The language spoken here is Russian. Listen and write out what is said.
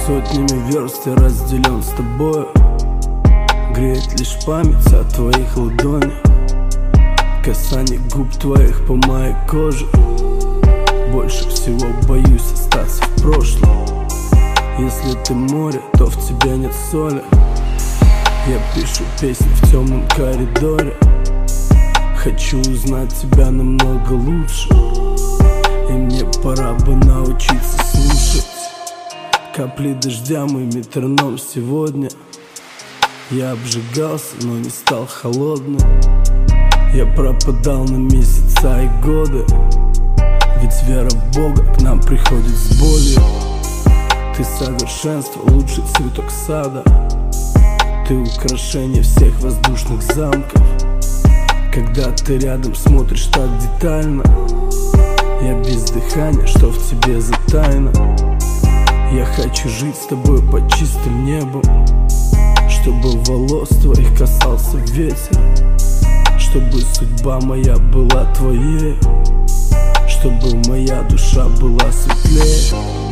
Сотнями верст я разделен с тобою. Греет лишь память о твоих ладонях, касание губ твоих по моей коже. Больше всего боюсь остаться в прошлом. Если ты море, то в тебе нет соли. Я пишу песни в темном коридоре. Хочу узнать тебя намного лучше, и мне пора бы научиться слушать капли дождя, мой метроном сегодня. Я обжигался, но не стал холодным. Я пропадал на месяца и годы, ведь вера в Бога к нам приходит с болью. Ты совершенство, лучший цветок сада. Ты украшение всех воздушных замков. Когда ты рядом, смотришь так детально. Я без дыхания, что в тебе за тайна. Я хочу жить с тобой под чистым небом, чтобы волос твоих касался ветер, чтобы судьба моя была твоей, чтобы моя душа была светлее.